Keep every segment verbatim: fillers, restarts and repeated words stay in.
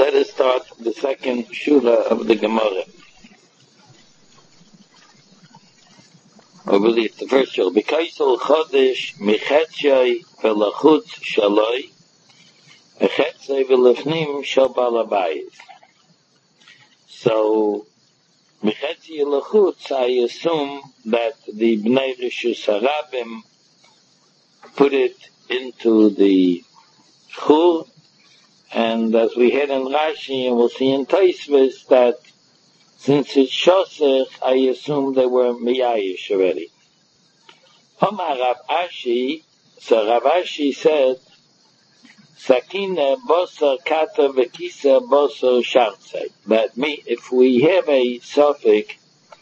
Let us start the second shura of the Gemara. Or really it's the first shura. B'kaisel chodesh mechetshai v'lachutz shaloi mechetshai v'lefnim shal balabayis. So, mechetshai v'lachutz, I assume that the Bnei Rishus Harabim put it into the chur. And as we had in Rashi, and we'll see in Taisvis, that since it's Shosech, I assume they were Miyayish already. Omar Rav Ashi, so Rav Ashi said, Sakina Bosa Kata Vekisa Bosa Shartzei. That me, if we have a suffix,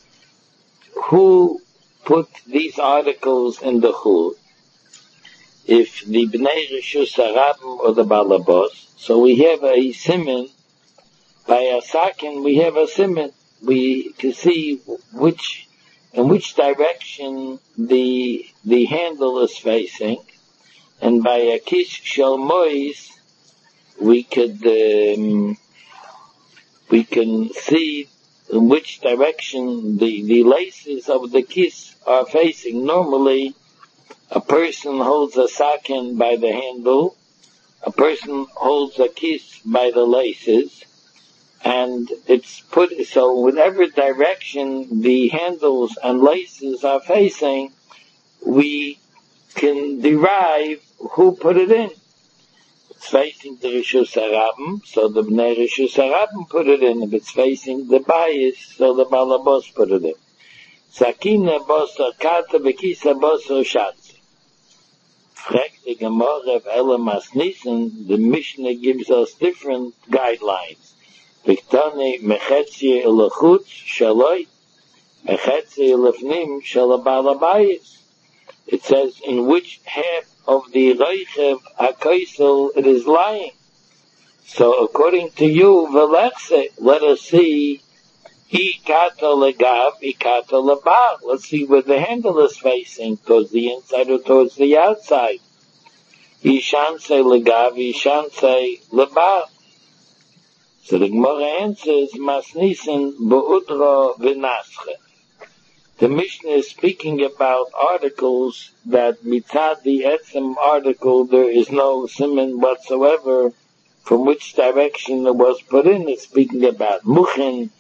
who put these articles in the chur? If the Bnei Rishus Harabim or the Balabos, so we have a siman, by a sakin we have a siman, we can see which, in which direction the, the handle is facing, and by a kish shel mois, we could, um, we can see in which direction the, the laces of the kiss are facing. Normally, a person holds a sakin by the handle, a person holds a kiss by the laces, and it's put, so whatever direction the handles and laces are facing, we can derive who put it in. It's facing the Rishus Harabim, so the Bnei Rishus Harabim put it in. If it's facing the bayis, so the Balabos put it in. Sakina bosa kata bekisa bosa shatz. The Gemara of Elamas Nisan, the Mishnah gives us different guidelines. Viktani mechetzi elachutz shaloi, mechetzi elefnim shalabalabayis. It says in which half of the reichev hakaisel it is lying. So according to you, velechse, let us see ikata legav, ikata lebar. Let's see where the handle is facing, towards the inside or towards the outside. Ishanse legav, ishanse lebar. So the Gemara answers, masnisen be'udra v'nasche. The Mishnah is speaking about articles that mitzad the etzem article there is no siman whatsoever from which direction it was put in. It's speaking about muchen,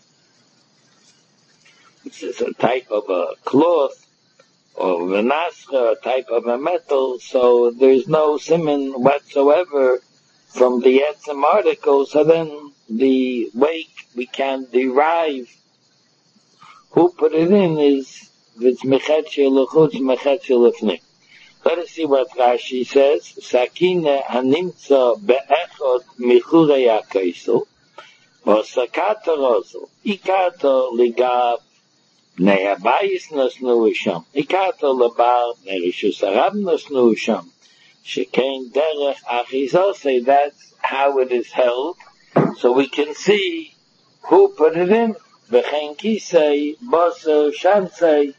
which is a type of a cloth, or v'nascha, a type of a metal, so there's no siman whatsoever from the etzem article, so then the way we can derive who put it in is it's mechetzi l'chutz, mechetzi l'fnim. Let us see what Rashi says. Sakina hanimtza be'echot michurei hakaisel, v'sakata rozel, ikata ligav, bnei habayis nasnu sham, ikata lebar, bnei Rishus Harabim nasnu sham, shekein derech achizosei. That's how it is held, so we can see who put it in. V'chein kisei, boso shansei,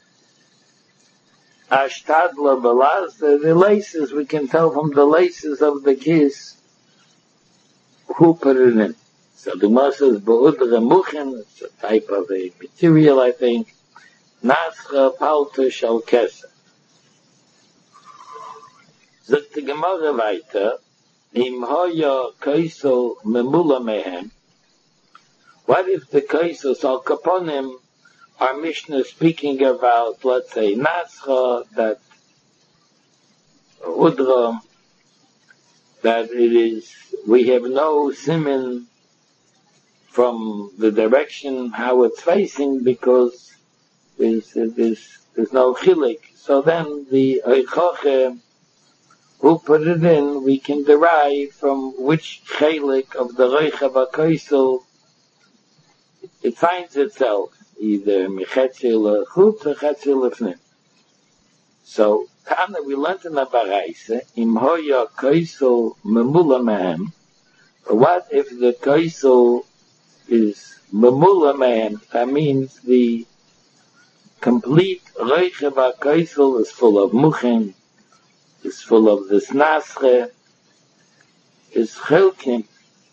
ashtadla belaz, the laces, we can tell from the laces of the kiss who put it in. So the Gemara says, be'udra muchen, it's a type of a material, I think, nascha palta shal kesa. Zot the Gemara weiter, im hoya kaisel memula mehem. What if the kaisos al kaponim, our Mishnah speaking about, let's say, nascha, that udra, that it is, we have no siman from the direction how it's facing because there's, there's, there's no chilik. So then the oichoche, who put it in, we can derive from which chilik of the reichav hakaisel it finds itself, either mechetzi l'chutz or mechetzi l'fnim. So, Tana, we learned in the Baraisa, im hoya kaisel memula mehem. What if the kaisel is memula mehem? That means the complete reichev hakaisel is full of muchen, is full of this nasche, is chelkim.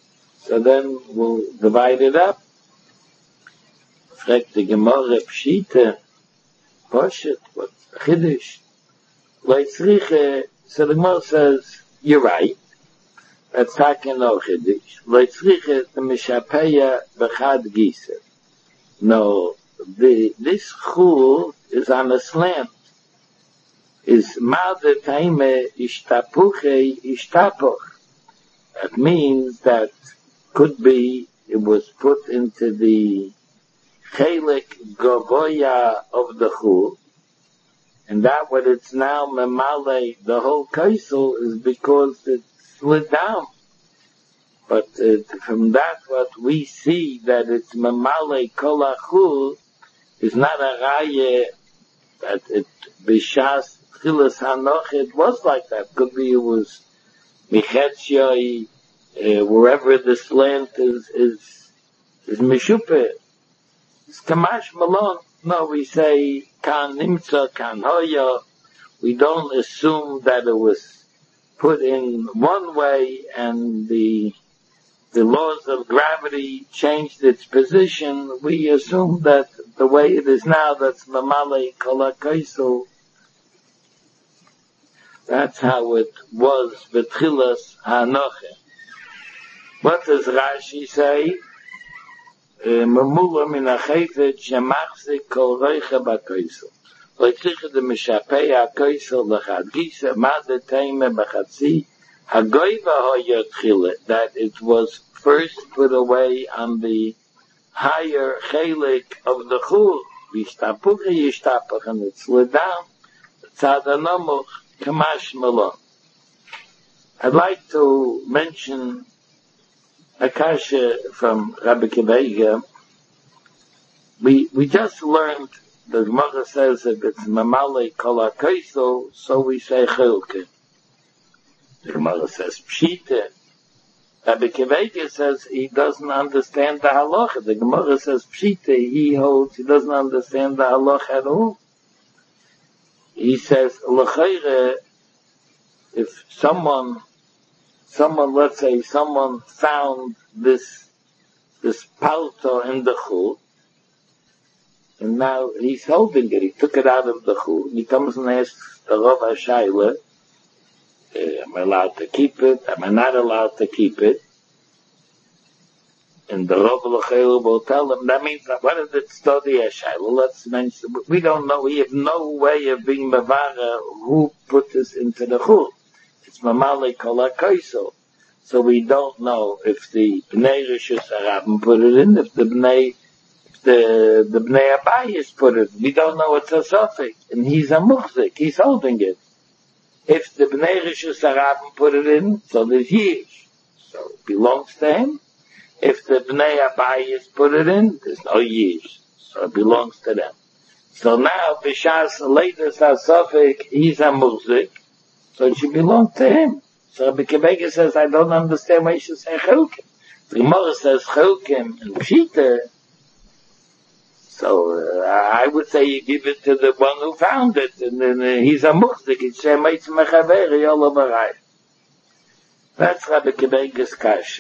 So then we'll divide it up. Fragt die Gemorre Pshite, Poshet, what Chiddush. Leitzriche, so the Gemorre says, you're right. That's talking no Chiddush. Leitzriche, the Mishapeya Bechad Giser. No, the, this chul is on a slant. Is Ma'de Taime Ishtapuche Ishtapuch. That means that could be it was put into the Chelik Govoya of the chul, and that what it's now Memale, the whole kaisel, is because it slid down. But uh, from that what we see that it's Memale Kol HaChul is not a raya that it Bishas Tchilas Hanoch, it was like that. Could be it was Michetzioi, uh, wherever the slant is, is, is Meshupe. It's Kamash Malon. No, we say Kan Nimtza, Kan Hoya. We don't assume that it was put in one way and the the laws of gravity changed its position. We assume that the way it is now, that's Mamale Kol HaKaisel. That's how it was B'tchilas Hanoche. What does Rashi say? Memula min ha'chayfet shemachzik kol reicha b'kaisel. Leitzriche de mishapei ha'kaisel l'chad gisa ma'de teime b'chatzi hagoyva ha'yotchile, that it was first put away on the higher chelik of the chul, v'ishtapuche yishtapuch, and it slid down, tzad ha'nomuch, kamash malon. I'd like to mention a kasha from Rabbi Kiva. We, we just learned, the Gemara says that it's Mamale Kol HaKaisel, so we say Chilke. The Gemara says Pshite. Rabbi Kiva says he doesn't understand the halacha. The Gemara says Pshite, he holds he doesn't understand the halacha at all. He says, L'chayre, if someone Someone, let's say, someone found this, this palto in the chul, and now he's holding it. He took it out of the chul. He comes and asks the Rav HaShaila, am I allowed to keep it? Am I not allowed to keep it? And the Rav HaShaila will tell him, that means, what did it study HaShaila? Let's mention, we don't know, we have no way of being mavara who put this into the chul. It's Mamale Kol HaKaisel. So we don't know if the Bnei Rishus Harabim put it in, if the Bnei, if the, the Bnei Abayis put it. We don't know it's a Sofik. And he's a Muchzik. He's holding it. If the Bnei Rishus Harabim put it in, so there's Yish. So it belongs to him. If the Bnei Abayis put it in, there's no Yish. So it belongs to them. So now, Bishas latest Sofik, he's a Muchzik. So it should belong to him. So Rabbi Kiva says, I don't understand why you should say Chilkim. The Gemara says Chilkim and Pshita. So uh, I would say you give it to the one who found it, and then uh, he's a muchzik. It's a meitz mechaveri olabarai. That's Rabbi Kiva's kasha.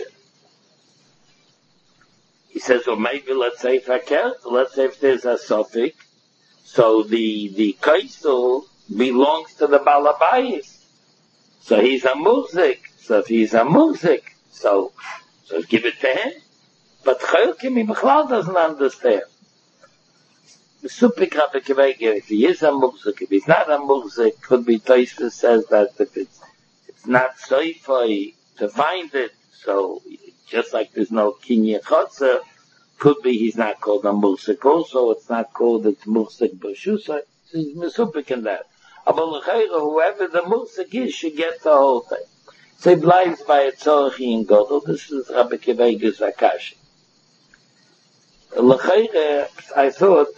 He says, well, maybe let's say Fakir, let's say if there's a sofik, so the the kaisel belongs to the balabayis. So he's a muzik. So if he's a muzik, so, so give it to him. But Chayukim, he Bechlal doesn't understand. The Supik Rabbi Kiva, if he is a muzik, if he's not a muzik, could be Tosfos says that if it's, it's not soifai to find it, so just like there's no kinyan chotzer, could be he's not called a muzik also, it's not called it's muzik b'shusa, so he's Mesupik in that. Whoever the Musik is should get the whole thing. So he bleibt by a Tzorchi in Godel. This is Rabbi Kiva's Akash. L'chayre, I thought,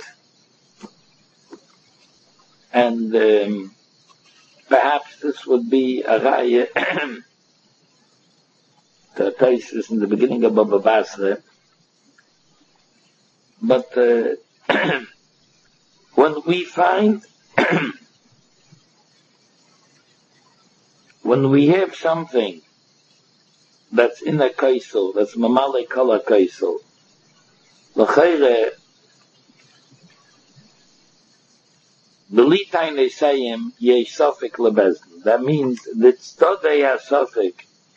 and um, perhaps this would be a raya, the Tosfos in the beginning of Baba Basra, but uh, when we find when we have something that's in a kaisel, that's mamale kala kaisel. L'chayre, B'litain they say him, yesh sofik lebezin. That means that stodei ha-sofik,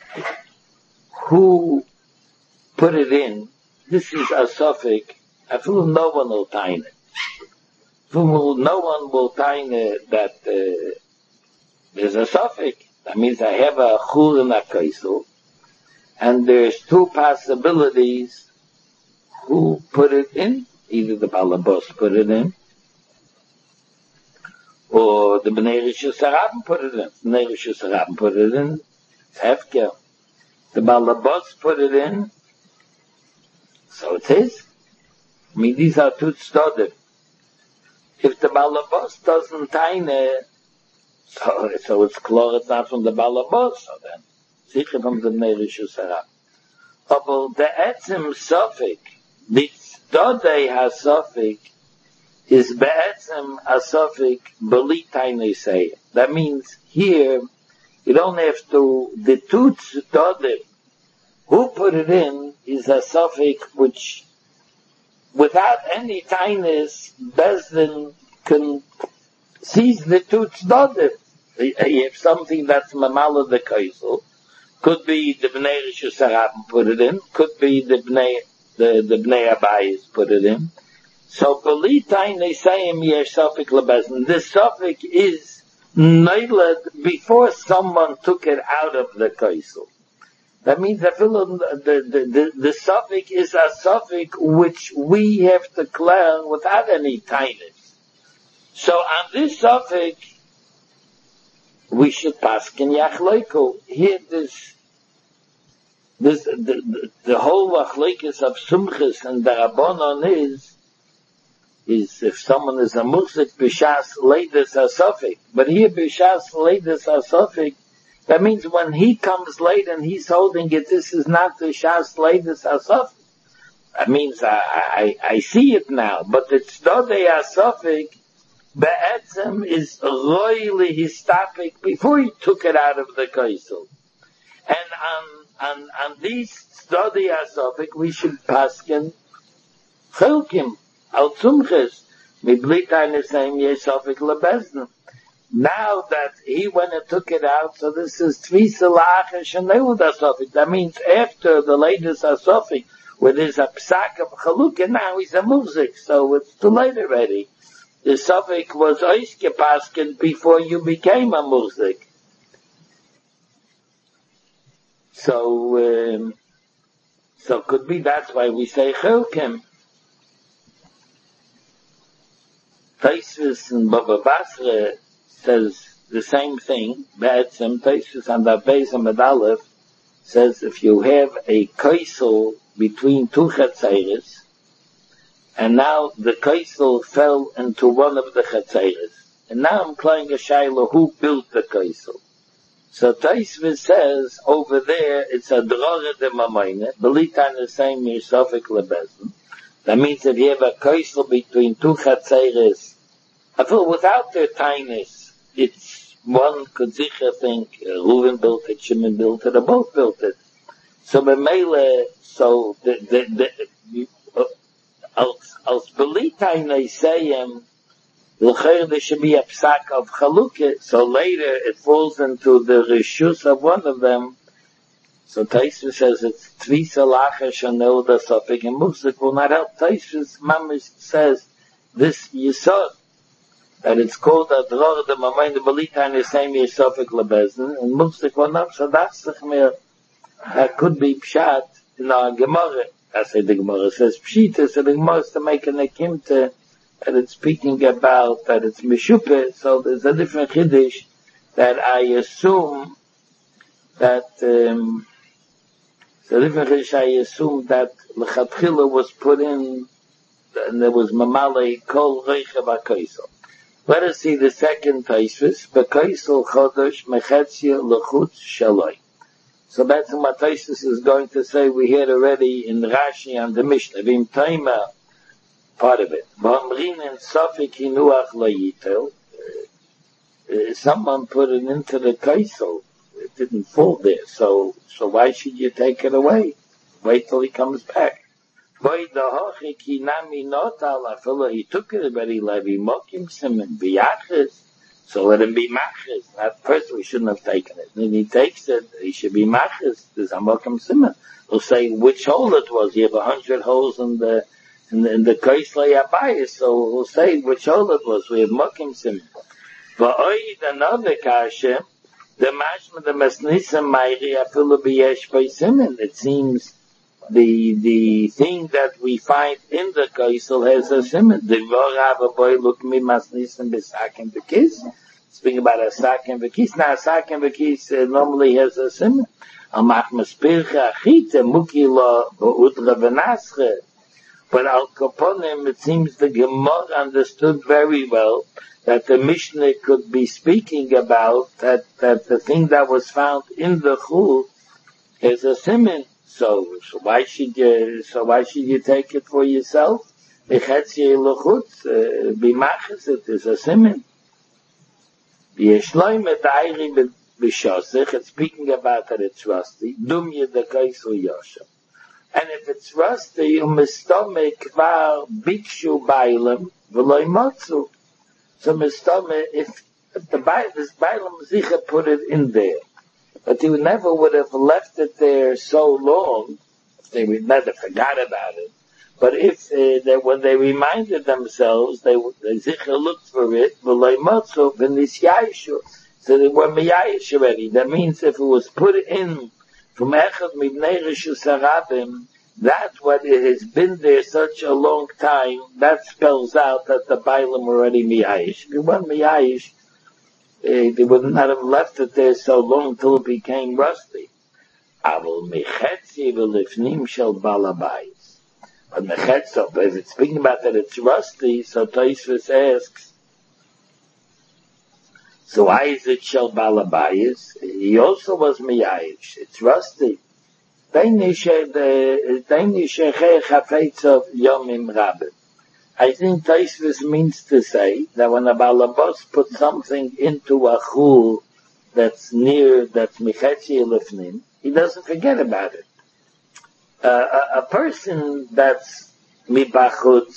who put it in, this is a sofik, I feel no one will time it. No one will time it that uh, there's a sofik. That means I have a chur and a kaisel, and there's two possibilities who put it in. Either the balabos put it in, or the Bnei Rishus Harabim put it in. The Bnei Rishus Harabim put it in. It's hefker. The balabos put it in. So it is. I mean, these are two tzdodim. If the balabos doesn't taine, so, so it's clear it's not from the balabos, so then, sicher from the Bnei Rishus Harabim. But the etzim sofik, the tzodei ha-sofik, is be'etzim a-sofik b'li tainei say. That means here, you don't have to, the two tzodim, who put it in, is a sofik which, without any tainus, Bezdin can seize the two tzodim. You have something that's mamala the kaisel, could be the Bnei Rishus Harabim put it in, could be the Bnei, the, the Bnei Abayis put it in. So, B'litain they say him yesh sofik lebezin. This sofik is nailed before someone took it out of the kaisel. That means the, the, the, the, the sofik is a sofik which we have to declare without any tinus. So, on this sofik, we should paskin yachleiku. Here, this, this, the, the, the whole achleikis of sumchis and the rabbanon is, is if someone is a muzik b'shas leidus ha-sofik. But here b'shas leidus ha-sofik, that means when he comes late and he's holding it, this is not the shas leidus ha-sofik. That means I, I, I see it now. But the tzodei ha-sofik, be'etzem is royally histapik before he took it out of the kaisel. And on, on, on these tzodei ha-sofik, we should paskin chelkim. Al tzumches, mibli tainus sayim yesh sofik lebezin. Now that he went and took it out, so this is tvisa la'achesh and neud ha-sofik. That means after the latest ha-sofik, where there's a psak of chalukah, now he's a muzik, so it's too late already. The sofik was oiske paskin before you became a muzik. So, um, so could be that's why we say chelkim. Taisvis and Baba Basra says the same thing. Be'etzem, Taisvis and Abbez and Medalev says if you have a kaisel between two chetzeres, and now the kaisel fell into one of the chetzeres, and now I'm playing a shayla who built the kaisel. So Taisvis says over there it's a drora de mamayne, belitan the same yisofik lebezin. That means that you have a kaisel between two chetzeres. I feel without their tinus, it's one could sicher think uh, Reuven built it, Shimon built it, or both built it. So Memele, so the the the uh, als als belitain they say him, l'cher there should be a psak of chalukah. So later it falls into the rishus of one of them. So Taisvis says it's tvisa lachesh and neud ha-sofik, and Musik will not help. Taisvis mamish says this yisod, that it's called a dror de mamayin de belitan the same yesh sofik lebezin, and Musik will not, so that's the chmir. That could be pshat in our Gemara. I say the Gemara says pshita, so the Gemara is to make an akimta that it's speaking about, that it's mishupe, so there's a different chiddush that I assume that, um, so different chiddush I assume that l'chatchila was put in, and there was mamale kol reicha b'kaisel. Let us see the second Taisvis, b'kaisel chodosh mechetzia l'chutz shaloi. So that's what Taisvis is going to say. We heard already in Rashi and the Mishnah, Vim Taima, part of it. V'amrin and sofik hinuach layitel. Someone put it into the kaisel, it didn't fall there. So, so why should you take it away? Wait till he comes back. He took it already, Levi Mokim Simon Biyachis. So let him be machis. At first we shouldn't have taken it. When he takes it, he should be machis. There's a mokum simon. He'll say which hole it was. You have a hundred holes in the in the in the koislei abayis. So he'll say which hole it was. We have mokum simon. But oid another kasha, the mashma the masnisam mayri afilu biyesh by simon. It seems the the thing that we find in the kaisel has a simon. The vorav a boy look me masnisam besakim bekis. Speaking about a sakim bekis. Now a sakim bekis uh, normally has a simon. Al machmas pircha achita mukila ba'udra v'nasche. But al kaponim, it seems the Gemara understood very well that the Mishnah could be speaking about that that the thing that was found in the chul is a simon. So, so why should you, so why should you take it for yourself? Echetzi l'chutz, b'machas, it is a simon. B'yeshloi medayri b'shosech, it's speaking about that it's rusty. Dum yedakais u'yoshem. And if it's rusty, umistome kvar bikshu bailam v'loi motzu. So mistome, if, if the this bailam zicha put it in there, but he never would have left it there so long if they would never forgot about it. But if uh, they, when they reminded themselves, they they zicha looked for it, so they were miyayish already. That means if it was put in from echad mibnei reshus harabim, that's what it has been there such a long time. That spells out that the bailam were already miyayish. If you weren't miyayish, Uh, they would not have left it there so long until it became rusty. Avol mechetzi v'lifnim shel balabayis. But mechetzi, if it's speaking about that it's rusty, so Tosfos asks, so why is it shel balabayis? He also was miyayish. It's rusty. Daini shechei chafetz of yomim rabim. I think Tosfos means to say that when a balabos puts something into a chul that's near, that's mechetzi lifnim, he doesn't forget about it. Uh, a, a person that's mibachutz,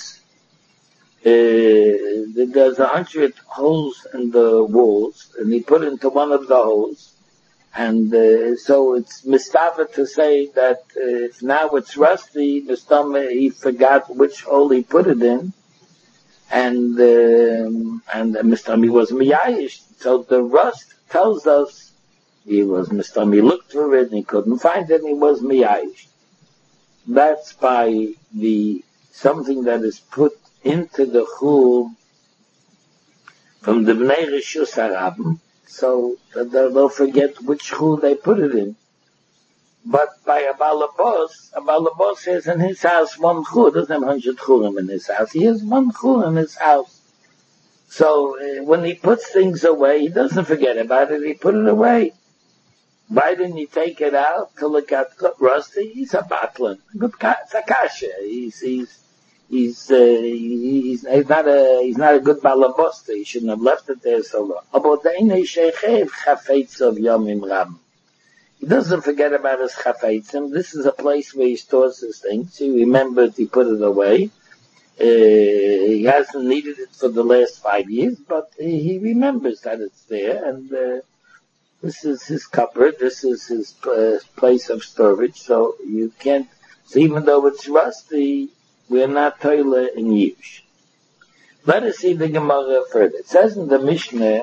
uh, there's a hundred holes in the walls, and he put into one of the holes, and uh, so it's mistafa to say that uh, if now it's rusty, mistama, he forgot which hole he put it in, and um, and uh, mistama was miyayish. So the rust tells us he was mistama. He looked for it and he couldn't find it, and he was miyayish. That's by the something that is put into the chul from the bnei reshus harabim. So that they'll forget which chul they put it in. But by a balabos, a balabos has in his house one chul. Doesn't have hundred chulim in his house. He has one chul in his house. So uh, when he puts things away, he doesn't forget about it. He put it away. Why didn't he take it out till it got rusty? He's a batlin. It's a kasha. He's he's He's, uh, he's, he's not a, he's not a good balabosta. He shouldn't have left it there so long. About the inay shechev chafetz of yomim rab. He doesn't forget about his chafetzim. This is a place where he stores his things. He remembered he put it away. Uh, he hasn't needed it for the last five years, but he, he remembers that it's there, and, uh, this is his cupboard, this is his uh, place of storage, so you can't, so even though it's rusty, we're not toiler in Yush. Let us see the Gemara further. It says in the Mishnah,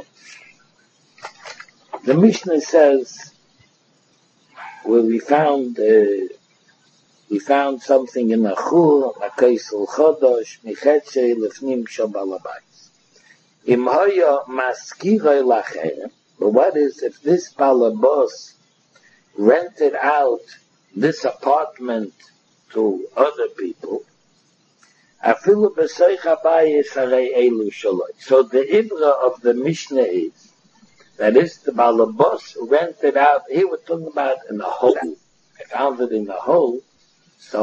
the Mishnah says, where we found, uh, we found something in a chul, a kaisel chodosh, michetze lefnim shabalabais. Im hoya maskiroi lacher, but what is if this balabos rented out this apartment to other people? So the ibra of the Mishnah is that is the balabos rented out. Here we're talking about in the hole. I found it in the hole, so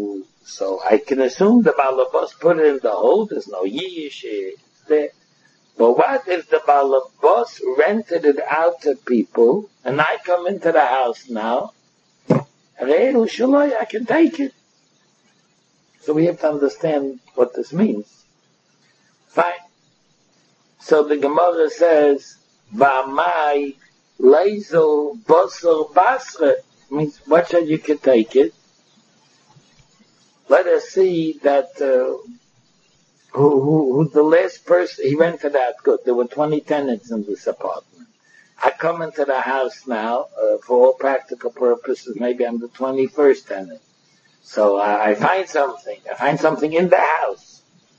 so I can assume the balabos put it in the hole. There's no yish there. But what if the balabos rented it out to people, and I come into the house now, I can take it. So we have to understand what this means. Fine. So the Gemara says, V'amai leizel bosor basre, means what shall you can take it? Let us see that uh, who, who, who the last person, he rented out good. There were twenty tenants in this apartment. I come into the house now, uh, for all practical purposes, maybe I'm the twenty-first tenant. So uh, I find something. I find something in the house.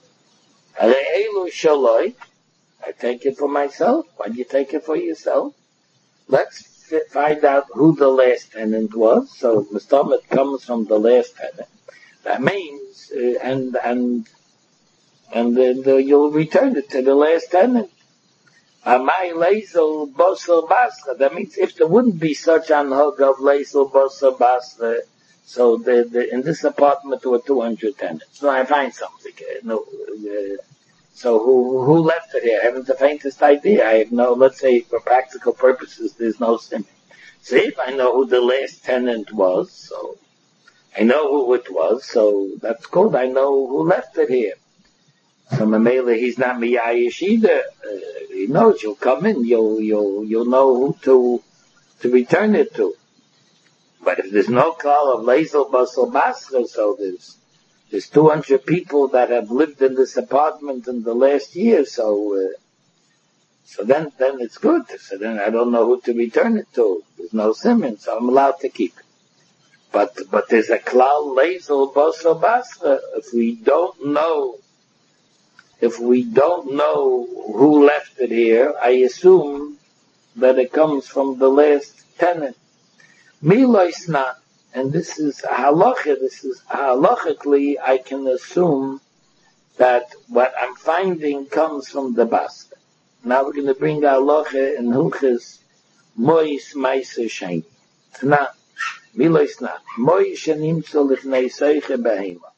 I take it for myself. Why do you take it for yourself? Let's f- find out who the last tenant was. So Mustamet comes from the last tenant. That means, uh, and, and, and then the, you'll return it to the last tenant. Amai leisel bosel basra. That means if there wouldn't be such anhug of leisel bosel basra, so the, the, in this apartment there were two hundred tenants. So I find something. Uh, no, uh, so who, who left it here? I haven't the faintest idea. I have no, let's say for practical purposes, there's no sim. See, if I know who the last tenant was, so I know who it was, so that's good. I know who left it here. So Mamela, he's not Miyayish either. Uh, he knows you'll come in, you'll, you'll, you'll know who to, to return it to. But if there's no call of Leisel Basel Basra, so there's, there's two hundred people that have lived in this apartment in the last year, so, uh, so then, then it's good. So then I don't know who to return it to. There's no simon, so I'm allowed to keep it. But, but there's a klal Leisel Basel Basra. If we don't know If we don't know who left it here, I assume that it comes from the last tenant. Milois not, and this is halacha, this is halachically, I can assume that what I'm finding comes from the basket. Now we're going to bring halacha in Hilchis Mois Maisa Shein. Now, Milois not. Mois Shenim Tzolif Neiseiche Behema.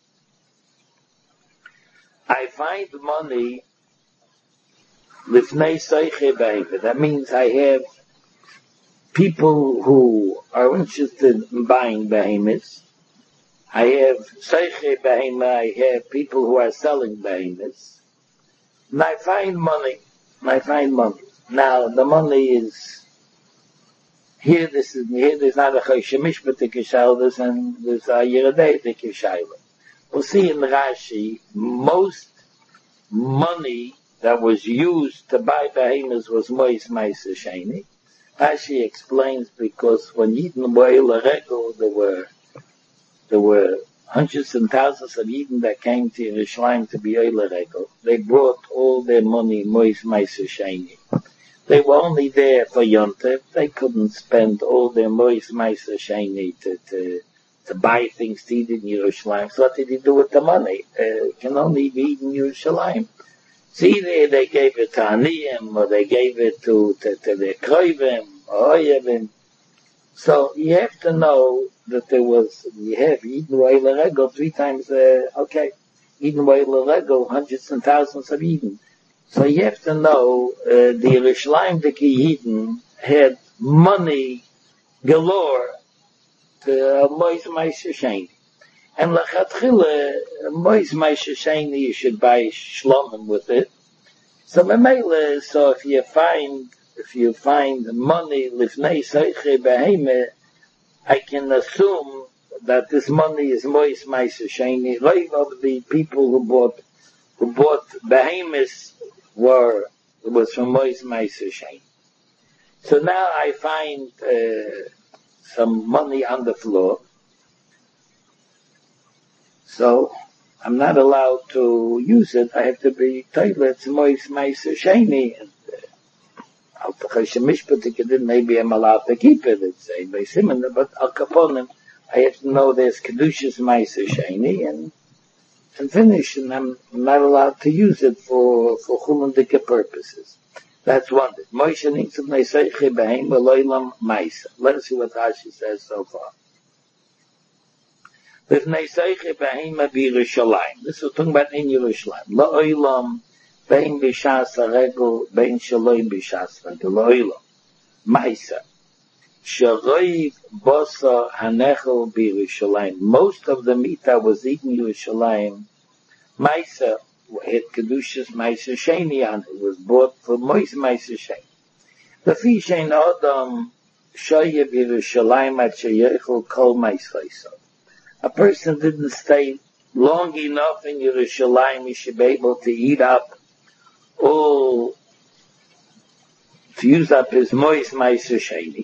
I find money lifnei seiche behema. That means I have people who are interested in buying behemoths. I have seiche behema. I have people who are selling behemoths. And I find money. And I find money. Now the money is here. This is here. There's not a chayshemish but the kishaldas and there's a yeradei the kishaila. We'll see in Rashi, most money that was used to buy behemoths was Mois Maisa Sheni. Rashi explains because when Yidden were Eile Regel, there were, there were hundreds and thousands of Yidden that came to Yerushalayim to be Eile Regel. They brought all their money Mois Maisa Sheni. They were only there for Yontev. They couldn't spend all their Mois Maisa Sheni to, to to buy things to eat in Yerushalayim. So what did he do with the money? Uh, it can only be eaten in Yerushalayim. So either they gave it to Aniyim, or they gave it to, to, to their Kroivim, or Oyevim. So you have to know that there was, you have Eden Wa'ila Regel three times, uh, okay, Eden Wa'ila Regel, hundreds and thousands of Eden. So you have to know, uh, the Yerushalayim Deki Eden had money galore, to Mois Maisa Sheni. And L'chatchila, Mois Maisa Sheni, you should buy shlomim with it. So Memele, so if you find, if you find money, Lifnei Seiche Beheme, I can assume that this money is Mois Maisa Sheni. Right of the people who bought, who bought behemoths were, it was from Mois Maisa Sheni. So now I find, uh, some money on the floor. So, I'm not allowed to use it. I have to be toilet, Mois Maisa Sheni. Al Tachashem Mishpatik, maybe I'm allowed to keep it. It's a by Simon, but Al Kaponim, I have to know there's Kedushas Maisa Sheni and, and finish, and I'm not allowed to use it for, for Chulundike purposes. That's one thing. Moshe Nitzav Neiseiche Behem Eloilam Maisa. Let us see what Rashi says so far. With Neiseiche Behem Yerushalayim. This is talking about in Yerushalayim. Lo'olam Bein b'shas haregel, bein shaloi b'shas haregel. Lo'ilo. Maisa. Sharoiv bosa hanechel b'Yerushalayim. Most of the meat that was eaten in Yerushalayim, Maisa, had Kedushas Maisa Sheni on it. It was bought for Mois Maisa Sheni. The fish ain't Adam, Shoyev Yerushalayim at Sheyechel Kol Maisvaiso. A person didn't stay long enough in Yerushalayim, he should be able to eat up all, to use up his Mois Maisa Sheni.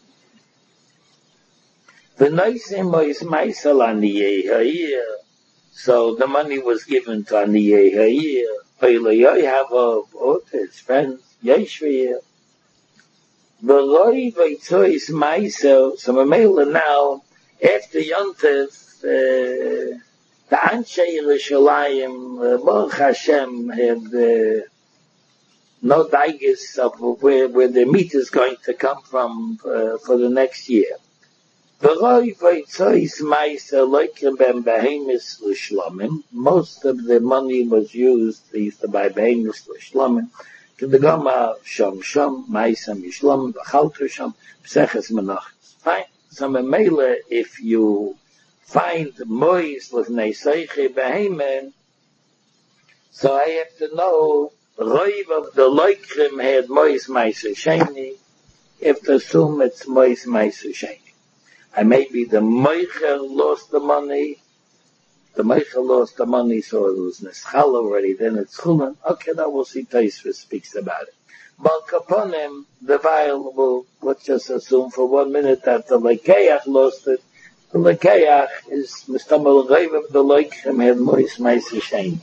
The Noisim Mois Maisa Laniyeh Ha'ir. So the money was given to Aniyeh Ha'ir. Oilayoi have all his friends, Yeshviyah. The Loi Vaitzois Maisa, so Mamela now, after Yontif, uh, the Anshe Yerushalayim, uh, Baruch Hashem, had uh, no digest of where, where the meat is going to come from uh, for the next year. The Loi Vaitzois Maisa, Loikim Ben Behemis L'Shlomim, most of the money was used, they used to buy Behemis L'Shlomim, the Gama Shom Shom, Maisam Yishlom, B'chalter Shom, Pseches Menachos. Fine. So Memele, if you find Mois L'fnei Seiche Behemen, so I have to know, Roiv of the Loikrim had Mois Maisa Sheni, if to assume it's Mois Maisa Sheni. And maybe the Meicher lost the money, the Meicher lost the money, so it was Neschal already, then it's Chulan. Okay, now we'll see Taisva speaks about it. But upon him, the vial will, let's just assume for one minute that the Lekeach lost it. The Lekeach is Mistamel Reiv of the Leichim had Mois Maisa Sheni.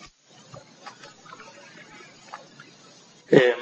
Um,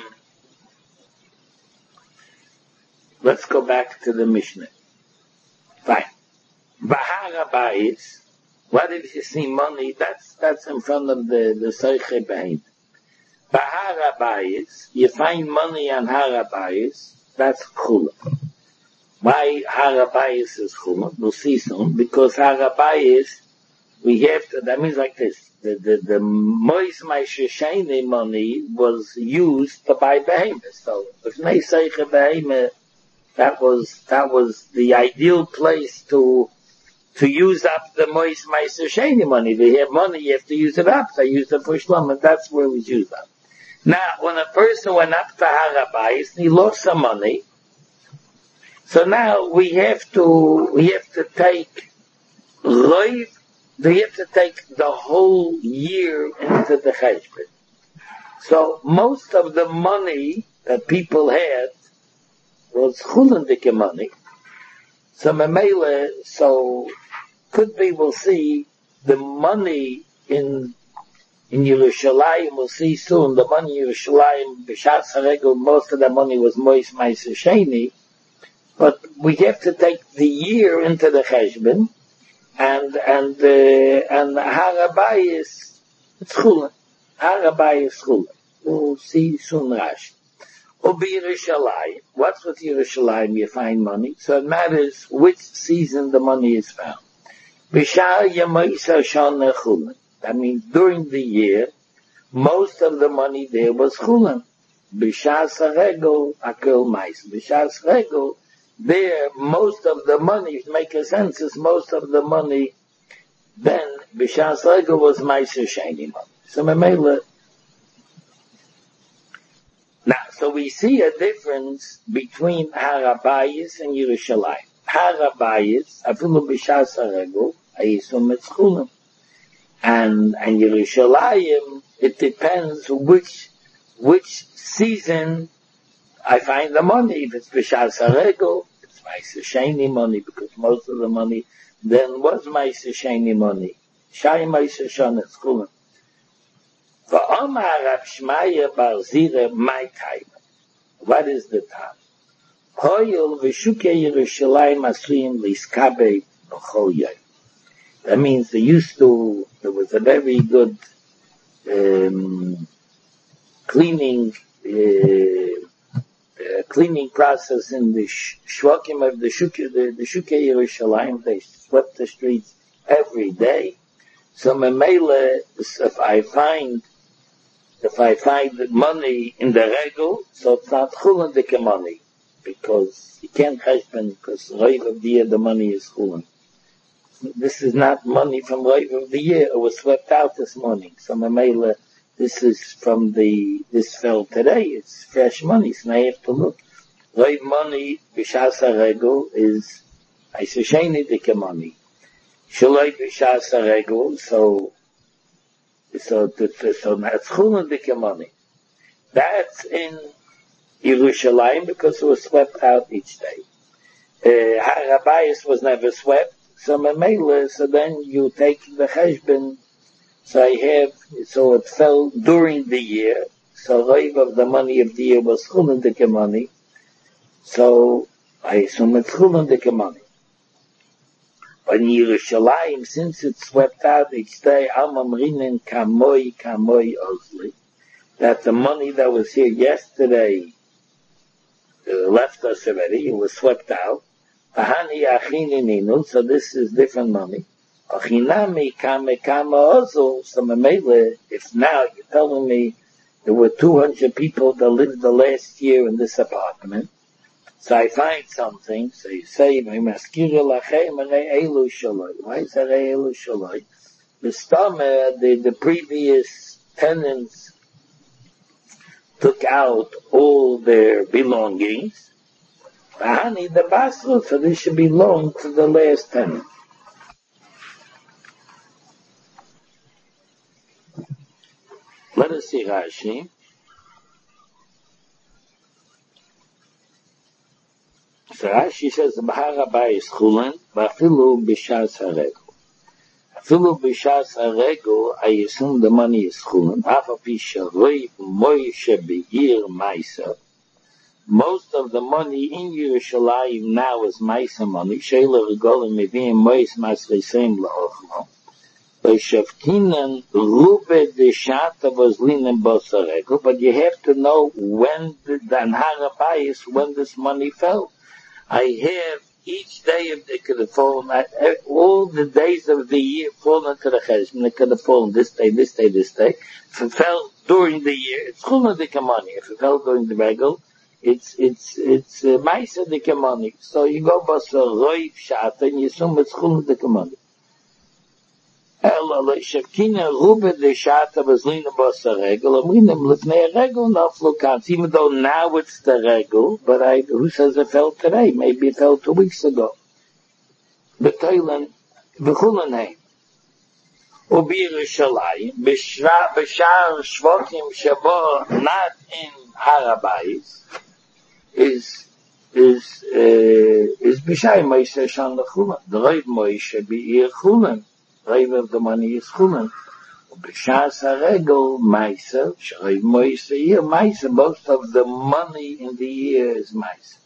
let's go back to the Mishnah. Fine. Bahara Bayis. What if you see money? That's, that's in front of the, the Seiche Beheim. Bahara Bayis. You find money on Hara Bayis. That's Chula. Why Hara Bayis is Chula? We'll see soon. Because Hara Bayis, we have to, that means like this. The, the, the Mois Maisa Sheni money was used to buy behemoths. So, if they Seiche Beheim, that was, that was the ideal place to, to use up the Mois Maisa Sheni money. They have money, you have to use it up. They use it for Shlom, and that's where it was used up. Now, when a person went up to Hara Bayis, he lost some money. So now we have to, we have to take, we have to take the whole year into the cheshbon. So most of the money that people had was chulendike money. So Memele, so could be we'll see the money in in Yerushalayim, we'll see soon, the money in Yerushalayim, B'Shas HaRegel, most of the money was Mois Maisa Sheni, but we have to take the year into the cheshbon, and, and, uh, and Hara Bayis, it's Chulin. Hara Bayis Chulin. We'll see soon Rashi. Obi Yerushalayim. What's with Yerushalayim? You find money. So it matters which season the money is found. B'Shar Yemaisa Shana Chulin. That means during the year, most of the money there was Chulin. B'Shar Saregel Akel Mais. B'Shar Saregel, there, most of the money, to make a census, most of the money, then B'Shar Saregel was Maisa Sheni money. So Memele, now, so we see a difference between Hara Bayis and Yerushalayim. Hara Bayis, afilu b'shar saregel, I assume it's Chulin. And, and Yerushalayim, it depends which, which season I find the money. If it's b'shar saregel, it's Maisa Sheni money, because most of the money then was Maisa Sheni money. Shai Maisa Shana, it's Chulin. V'omar Rav Shmaya bar Zira, my time. What is the time? Hoyel v'shukei Yerushalayim asuyim liskabe b'chol yom. That means they used to, there was a very good um, cleaning uh, uh, cleaning process in the shwakim of the shukei the, the shukei Yerushalayim. They swept the streets every day. So Memele, if I find If I find the money in the regel, so it's not chulin dike money. Because you can't cheshbon, because right of the year the money is chulin. This is not money from right of the year. It was swept out this morning. So Mamela, this is from the, this fell today. It's fresh money. So now you have to look. Right money, b'shas regel is, I say sheni dike money. Shalai b'shas regel, so, so, so that's chulin dike money. That's in Yerushalayim because it was swept out each day. Uh, Har Habayis was never swept, so Mamela, so then you take the cheshbon, so I have, so it fell during the year, so Raiv of the money of the year was chulin dike money, so I assume it's chulin dike money. But in Yerushalayim, since it's swept out each day, Al Mamrinin kamoi kamoi ozli, that the money that was here yesterday uh, left us already, it was swept out. Ahani achini ninu, so this is different money. Achinami kame kama ozel, so Mamela, if now you're telling me there were two hundred people that lived the last year in this apartment, so I find something, so you say, why is that elu shaloi? The stomach, the, the previous tenants took out all their belongings. Honey, the basel, so this should belong to the last tenant. Let us see Rashi. So Rashi says, Bahar Habayis chulin, v'afilu b'shas haregel. Afilu b'shas haregel, I assume the money is chulin. Afa pi sharoi moishe be'ir maisa. Most of the money in Yerushalayim now is maisa money. Sheila regolim mevim mois masreisem la'ochlo. V'shavkinan rube deshata v'zlinen bosaregel. But you have to know when the Har Habayis, when this money fell. I have each day of it could have fallen, all the days of the year fall into the cheshbon. It could have fallen this day, this day, this day. If it fell during the year, it's chulin dike money. If it fell during the regel, it's, it's, it's, uh, maisa dike money. So you go basa roiv shata and you assume it's chulin dike money. Ela le'shavkina rube de shata v'zlina basa regel, amrinim lefnei regel naflu kans. Even though now it's the regel, but I, who says it fell today? Maybe it fell two weeks ago. B'toilen, v'chulen heim. Ubi Yerushalayim, b'shar shvokim shabo, not in Har Habayis, is, is, uh, is b'shai Moshe shan l'chulen. The Rav Moshe be'ir chulen. Rav of the money is chulen. B'shas haregel Maisa, Rav Moshe here Maisa. Most of the money in the year is Maisa.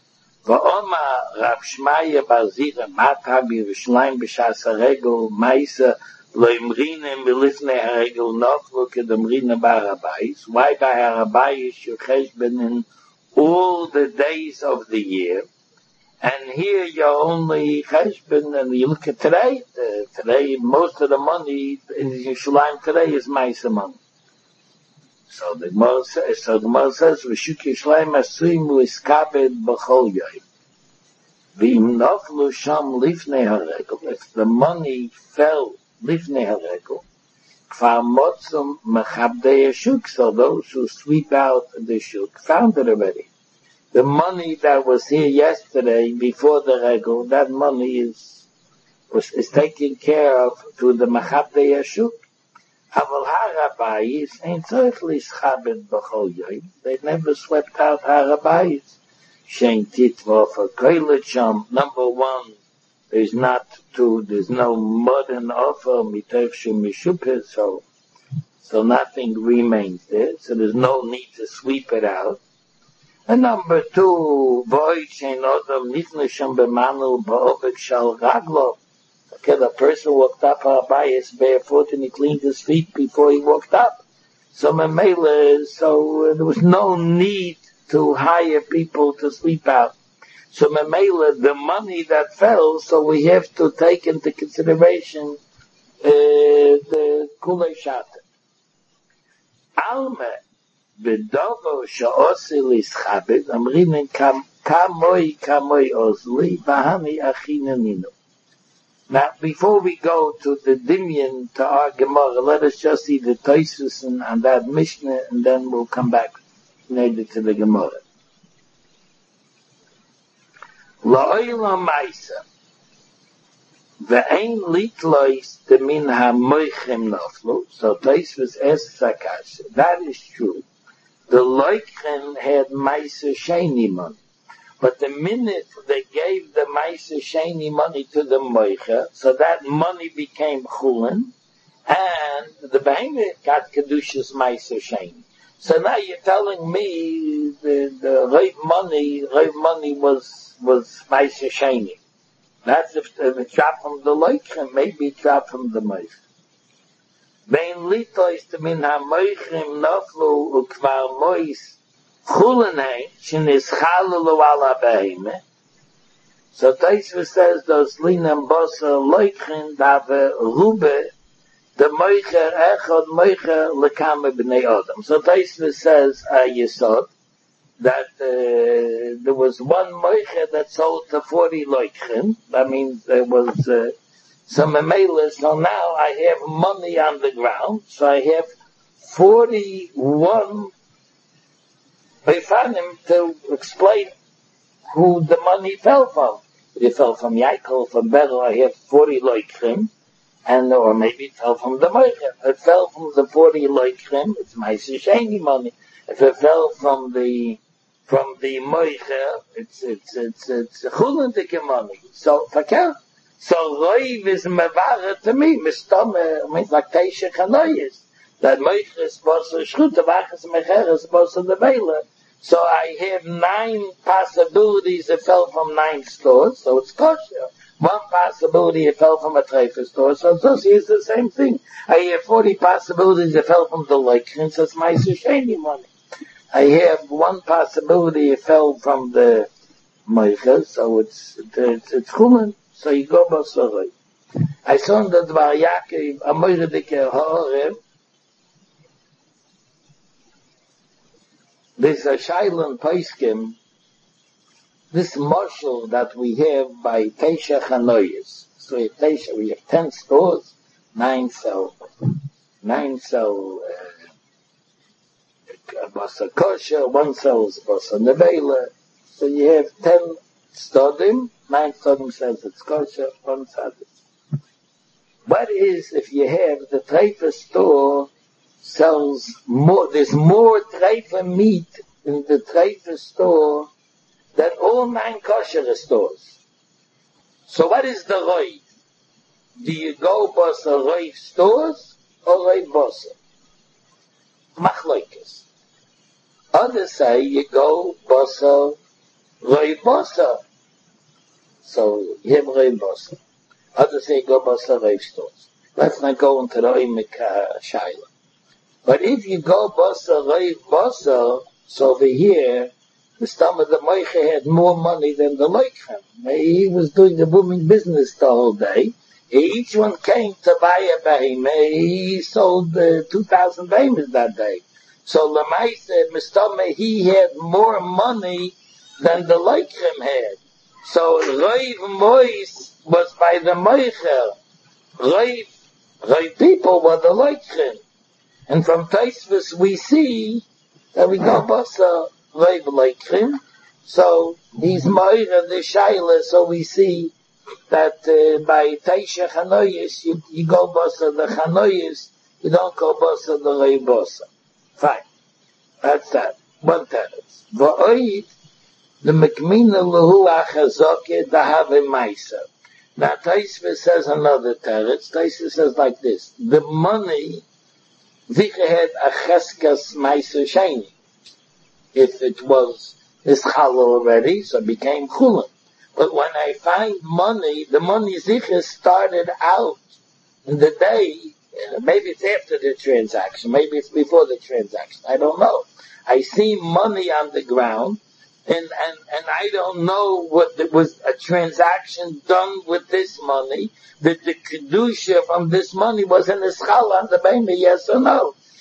Va'oma Rav Shmaya bar Zira Mata b'Yerushalayim b'shas haregel Maisa lo'imrinem v'lifnei haregel noflu kedamrina bar Habayis. Why by Har Habayis you cheshbon in all the days of the year? And here you're only cheshbon, and you look at today, uh, today most of the money in Yerushalayim today is Maisa money. So the Gemara says, so the Gemara says, V'shuk Yerushalayim asuim liskabed b'chol yoyim. V'im noflu sham lifnei haregel. If the money fell lifnei haregel, kvar motzum mechabdei hashuk, so those who sweep out the shuk found it already. The money that was here yesterday before the regel, that money is was is taken care of through the Machabdei Hashuk. Aval Har Habayis ain't certainly schabed b'chol yoyim. They never swept out Har Habayis. Shein titva for koilacham. Number one, there's not to there's no mud and offer mitev shum mishupeh, so so nothing remains there. So there's no need to sweep it out. And number two, void shein odam nitnasham b'manu ba'obek shal raglo. Okay, the person walked up Har Habayis barefoot and he cleaned his feet before he walked up. So Mamela, so uh, there was no need to hire people to sweep out. So Mamela, the money that fell, so we have to take into consideration uh, the kulei shata. Alma, Bedovo she'osi lischabed, I'm reading kam, kamoi, kamoi osli, vahani achinaninu. Now, before we go to the Dimyan, to our Gemara, let us just see the Tosfos and, and that Mishnah, and then we'll come back later to the Gemara. La'olam ma'isa, ve'ein litlois demin ha'moichem noflu, so Tosfos asks Akash, that is true. The loichem had ma'isa sheni money. But the minute they gave the Ma'aser Sheni money to the Moicha, so that money became Chulin, and the Behemoth got Kedushas Ma'aser Sheni. So now you're telling me the, the Reiv money, Reiv money was, was Ma'aser Sheni. That's if, if it dropped from the Loichim, maybe it dropped from the Moicha. Bein Litois to min ha-Moichim noflu ukvar Mois, Chulenei, shenischalu ala beheme. So Tosfos says those linam bosa loichin dave rube the moicher echad moicher lekame b'nei adam. So Tosfos says uh, yesod that uh, there was one moicher that sold to forty loichin. That means there was uh, some emailer. So now I have money on the ground. So I have forty-one. They found him to explain who the money fell from. It fell from Yaakov, from Berel, I have forty loikrim, and, or maybe it fell from the Moicher. If it fell from the forty loikrim, it's Ma'aser Sheni money. If it fell from the, from the Moicher, it's, it's, it's, it's Chulentike money. So, fakir. So, Roiv is Mevara to me, Mistome, means like Teisha Chanoyis. That Moicher is supposed to Shchut, Avachas Mecher is supposed to the Beiler. So I have nine possibilities that fell from nine stores, so it's kosher. One possibility it fell from a Treifa store, so it's it's the same thing. I have forty possibilities that fell from the Loikhin, so it's Ma'aser Sheni money. I have one possibility it fell from the Moicha, so it's, it's, it's Chulin, so you go Basoroi. I saw in the Dvar Yaakov, a Moiredike Ha'orem, there's a Shaila Paiskim, this marshal that we have by Teisha Chanoyes. So at Teisha we have ten stores, nine sell, nine sell, uh, Basa Kosher, one sells Basa Nevela. So you have ten stodim, nine stodim says it's Kosher, one says it's. What is if you have the Treifa store sells more, there's more treifa meat in the treifa store than all nine kosher stores. So what is the roiv? Do you go bossa roiv stores or roiv bossa? Machloikes. Others say you go bossa roiv bossa. So you have roiv bossa. Others say you go bossa roiv stores. Let's not go into the oimik uh, shaila. But if you go Basa, Reiv Basa, so over here, the stomach of the Moicha had more money than the Loikhem. He was doing the booming business the whole day. Each one came to buy a behemoth. He sold uh, two thousand behemoths that day. So Lamaisa, Mistame, he had more money than the Loikhem had. So Reiv Mois was by the Moicha. Reiv, Reiv people were the Loikhem. And from Tosfos we see that we go Basa Reiv Loikrim. So he's Moira the Shaila, so we see that uh, by Teisha Chanoyis you, you go Basa the Chanoyis, you don't go Basa the Reiv Basa. Fine. That's that. One teretz. V'oid the Mekmina Lahu Achazoke Dahave Maisa. Now Tosfos says another teretz. Tosfos says like this: the money Zicha had a cheskas Ma'aser Sheni. If it was ischal already, so it became chulin. But when I find money, the money Zicha started out in the day, maybe it's after the transaction, maybe it's before the transaction, I don't know. I see money on the ground, and, and, and I don't know what there was a transaction done with this money, that the kedusha from this money was an ischal on the baby, yes or no.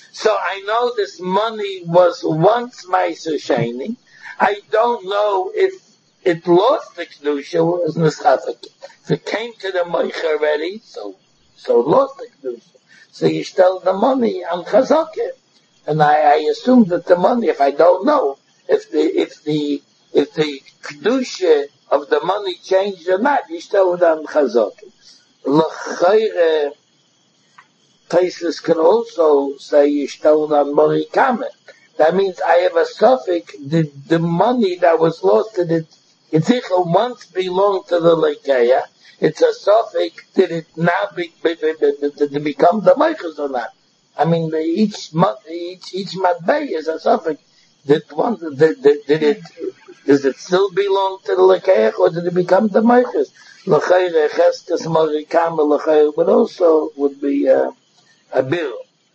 So I know this money was once Meiser Sheni. I don't know if it lost the Kedusha or was Neschafek. If it came to the Moich already, so, so it lost the Kedusha. So you still the money on Chazakah. And I, I assume that the money, if I don't know, if the, if the, if the Kedusha of the money changed or not, you still it on Chazakah. L'chayre, Taisus can also say you stole on Mori Kamen. That means I have a suffix, the, the money that was lost to the Yitzchak once belonged to the Lekeya. It's a suffix, did it now be, be, be, be, be, be, become the Meichus or not? I mean, the, each month, each, each Matbei is a suffix. Did one, did, did, did it, does it still belong to the Lekeya or did it become the Meichus? L'chayre, Cheskas, Mori Kamen, L'chayre, but also would be, uh, a bill.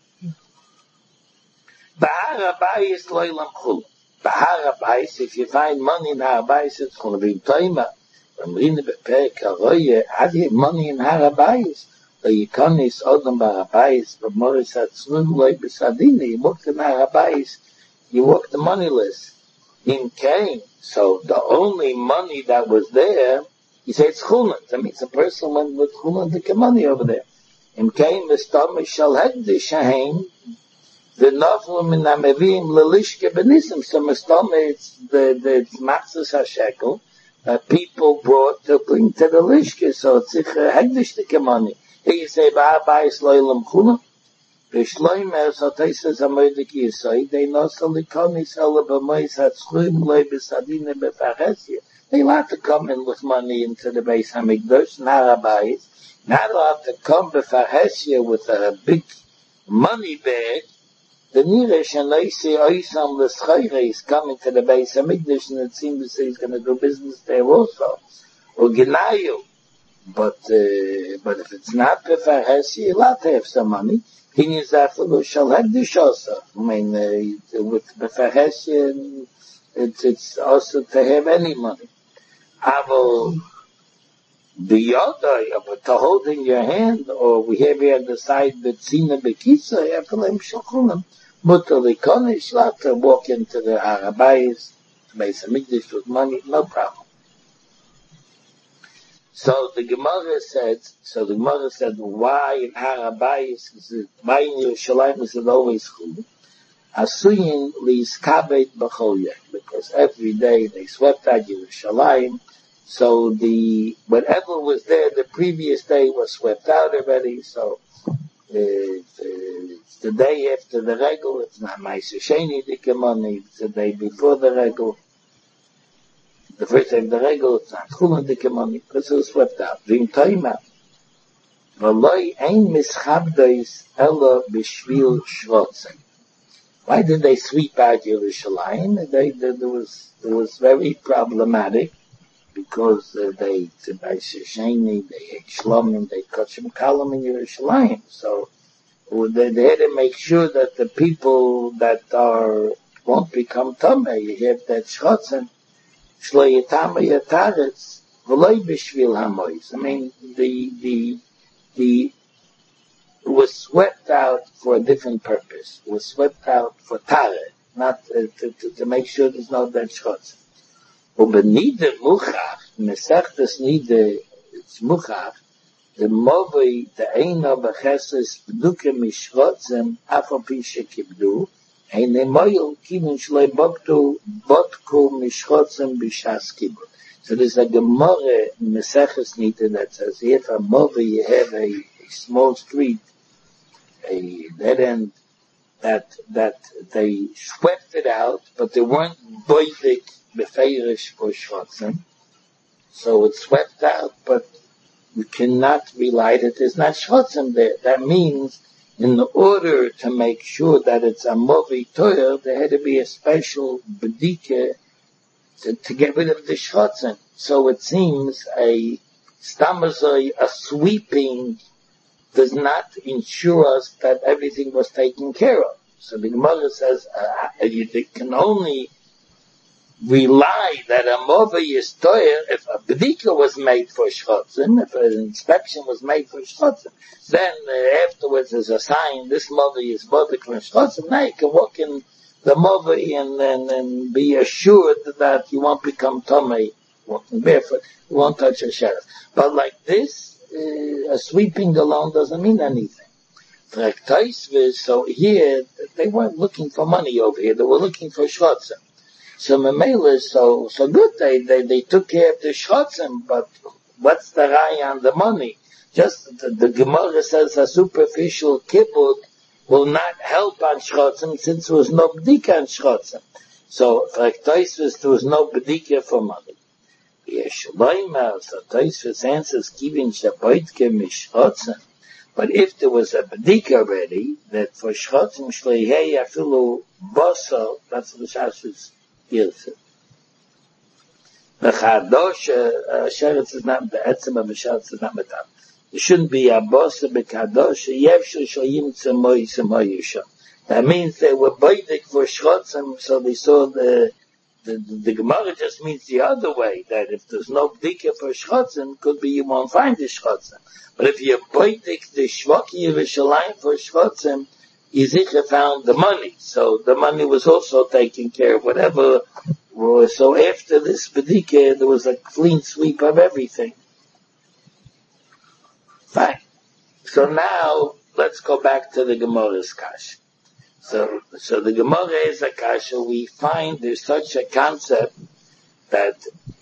Bahar Abayis loylam chul. Bahar Abayis, if you find money in Har Abayis, it's going to be Toima. When we in the Beperek Haroye, how do you have money in Har Abayis? The Yikonis Odom Bahar Abayis, but Morris had Tzlum loy besadina. You walk in Har Abayis, you walk the moneyless. In Cain, so the only money that was there, you say it's chulin. I mean, it's a person went with chulin to get money over there. Im kein Mestome shall hegdish haim, the noflu min amevim lelishke benissim. So Mestome, it's the, the Matzos HaShekel that people brought to bring to the lishke, so it's sich hegdish to get money. Here you say, Ba'ar Bayis loylam chuna, B'shloimer, so Teises HaMoedik Yisoi, they know so likonis ela b'mois hatzchuim loy b'sadine b'faresia. They like to come in with money into the Beis HaMikdash, Har Abayis. Not allowed to come before Hesia with a big money bag. The Niresh and Leisi Oisam L'Schayre is coming to the Beis HaMikdash, and it seems that he's going to do business there also. Or Genayu. But, uh, but if it's not before Hesia, you're allowed to have some money. He needs that for the Shalhagdish also. I mean, uh, with before Hesia, it's, it's also to have any money. Avo, the Yodai, but to hold in your hand, or we have here on the side, Betzina Bekisa, Efelem Shachulam, Mutter Likonish, lot to walk into the Har Abayis, Beis HaMikdash with money, no problem. So the Gemara said, so the Gemara said, why in Har Abayis, is it, why in Yerushalayim is it always chul? Asuyin liiskabet b'chol yom, because every day they swept out Yerushalayim. So the, whatever was there the previous day was swept out already, so, uh, it's the day after the regel, it's not Meiser Sheni Dikemoni, it's the day before the regel. The first day of the regel, it's not Chulun Dikemoni, because it was swept out. V'im Toima, V'loi ein mischabdois ela b'shvil shvotzim. Why did they sweep out Yerushalayim? They, they, there was, it was very problematic. Because uh, they, by Shesheni, they ate Shlomim, they cut some Kalam in Yerushalayim. So they, they had to make sure that the people that are, won't become Tameh. You have that Shchotzen, Shlo Yetama Yataretz, V'loi B'shvil HaMois. I mean, the, the, the, it was swept out for a different purpose. It was swept out for Tareh, not uh, to, to, to make sure there's no dead Shchotzen. Aber nieder Muchach, man sagt das nieder, it's Muchach, the Movoi, the Eina Becheses, B'duke Mishrotzem, Afopi Shekibdu, Eine Moyel, Kivin Shloi Boktu, Botku Mishrotzem Bishas Kibud. So there's a Gemara, Meseches nieder, that says, if a Movoi, you have a, a small street, a dead end, that, that they swept it out, but they weren't boidik, befeirish for shrotzim. So it's swept out, but you cannot relight it. There's not shrotzim there. That means, in order to make sure that it's a movi toyer, there had to be a special bedike to, to get rid of the shrotzim. So it seems a stamazoi, a sweeping, does not ensure us that everything was taken care of. So the Gemara says, uh, you can only rely that a mother is toyer, if a bedika was made for shchotzim, if an inspection was made for shchotzim, then uh, afterwards there's a sign, this mother is bodik for shchotzim, now you can walk in the mother and, and, and be assured that you won't become tomei, walking barefoot, you won't touch a sheriff. But like this, uh, a sweeping alone doesn't mean anything. So here, they weren't looking for money over here, they were looking for shchotzim. So Mamela is so, so good, they, they, they took care of the shchotzim, but what's the raya on the money? Just, the, the Gemara says a superficial kibbut will not help on shchotzim since there was no bdika on shchotzim. So, like Tosfos, there was no bdika for money. Yeshulaima, so Tosfos answers, giving shaboitke mishchotzim. But if there was a bdika already, that for shchotzim shleihei afilu boso, that's what Shash's Yilse. The Chadosh, uh, Sheretz is not, the Etzem of the Sheretz is not metam. There shouldn't be a boss of the Kadosh, Yevshu Shoyim Tzemoy Tzemoy Yishon. That means they were baidik for Shchotzim, so they saw the, the, the, the Gemara just means the other way, that if there's no bdika for Shchotzim, could be you won't find the Shchotzim. But if you baidik the Shvoki of Yerushalayim for Shchotzim, Yizikha found the money, so the money was also taking care of whatever was. So after this bedika, there was a clean sweep of everything. Fine. So now, let's go back to the Gemara's kasha. So, so the Gemara is a kasha, we find there's such a concept that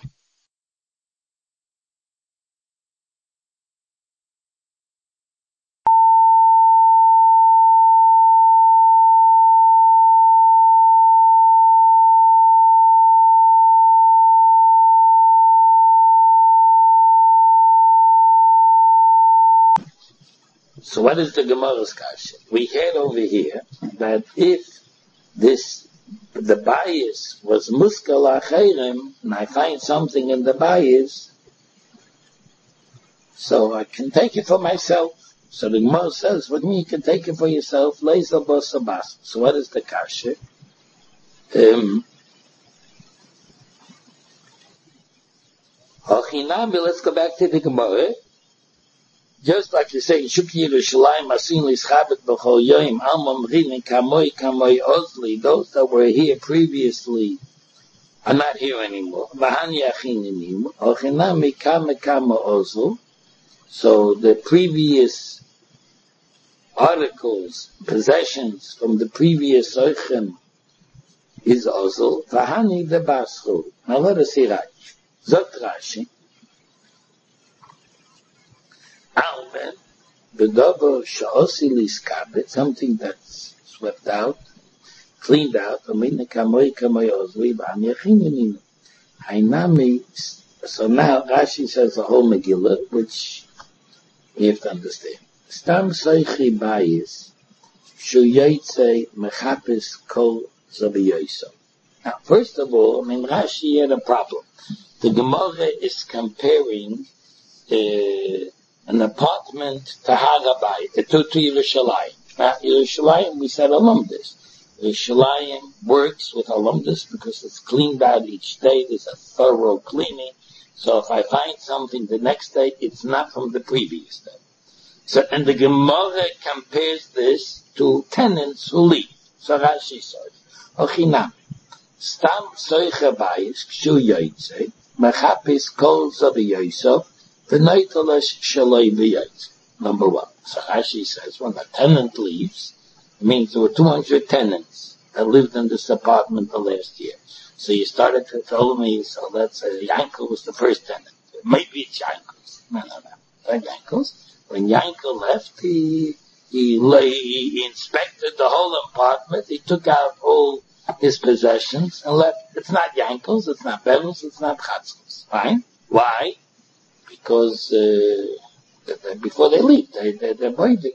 So what is the Gemara's kasha? We had over here that if this, the bias was muskal acherim, and I find something in the bias, so I can take it for myself. So the Gemara says, what do you mean you can take it for yourself? Leizel bosabas. So what is the kasha? Um, let's go back to the Gemara. Just like you say, Shuki Yerushalayim Asin Lischabet B'chol Yoim Almam Rini Kamoi Kamoi Ozli. Those that were here previously are not here anymore. V'han Yachininim Ochinami Kama Kama Ozl. So the previous articles, possessions from the previous Oichem is Ozl. V'hani the Baschu. Now let us see Rashi. Zot Rashi. Almen, bedover sha'osi liskabet, something that's swept out, cleaned out, amina kamoi kamoi ozli, ba'am yachininin. Hainami, so now Rashi says the whole Megillah, which we have to understand. Stam soichi bayis, shu yoytze mechapis kol zabiyoso. Now, first of all, I mean, Rashi had a problem. The Gemara is comparing, uh, an apartment to Hagabay, to, to Yerushalayim. Now, Yerushalayim, we said alumdus. Yerushalayim works with alumdus because it's cleaned out each day. There's a thorough cleaning. So if I find something the next day, it's not from the previous day. So, and the Gemara compares this to tenants who leave. So Rashi says, Ochinam, Stam soicha bayis, kshu yoytze, mechapis kol zavi yosef, number one. So Rashi says, when a tenant leaves, it means there were two hundred tenants that lived in this apartment the last year. So you started to tell me, so let's say Yankel was the first tenant. Maybe it's Yankel's. No, no, no. Not Yankel's. When Yankel left, he, he, lay, he inspected the whole apartment. He took out all his possessions and left. It's not Yankel's, it's not Bevel's, it's not Chatzkel's. Fine? Why? Because uh, before they leave, they, they, they're baidik.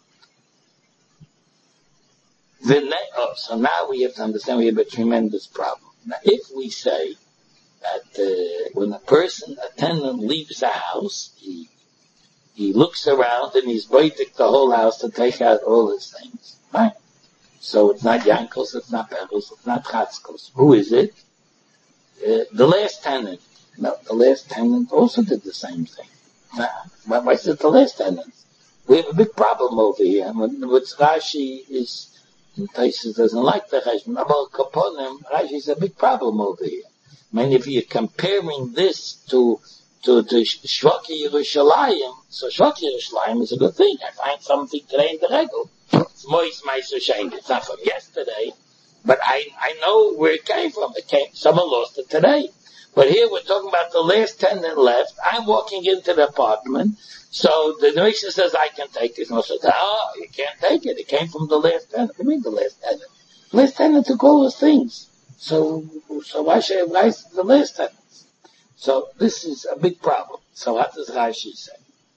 Oh, so now we have to understand we have a tremendous problem. Now, if we say that uh, when a person, a tenant leaves a house, he he looks around and he's baidik the whole house to take out all his things. Fine. So it's not Yankel's, it's not Bevel's, it's not Chatzkel's. Who is it? uh, the last tenant. No, the last tenant also did the same thing. Uh, why, why is it the last tenant? We have a big problem over here. What Rashi is, Taisus doesn't like the Rashi. About Kaponim, Rashi is a big problem over here. I mean, if you're comparing this to to to Shvaki Yerushalayim, so Shvaki Yerushalayim is a good thing. I find something today in the Regel. It's Mois Meiser Shein. It's not from yesterday, but I I know where it came from. It came. Someone lost it today. But here we're talking about the last tenant left. I'm walking into the apartment, so the nation says I can take it. And I said, oh, you can't take it. It came from the last tenant. What do you mean the last tenant? The last tenant took all those things. So, so why should I rise to the last tenant? So this is a big problem. So what does Rashi say?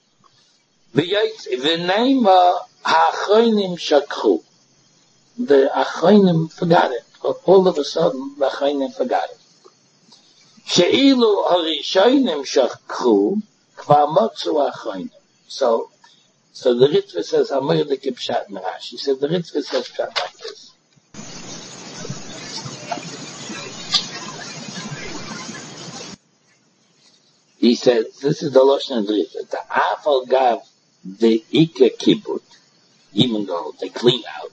The name Ha'achronim shakchu. The Achronim forgot it. All of a sudden, the Achronim forgot it. She'ilu harishonim shakchu kvar motzu Achronim. So, so the Ritva says, Amir the Kipshat Rashi. He said the Ritva says pshat like this. He said, this is the Lashon Ritva. The Afal Gav the Ika Kibbut, even though they clean out.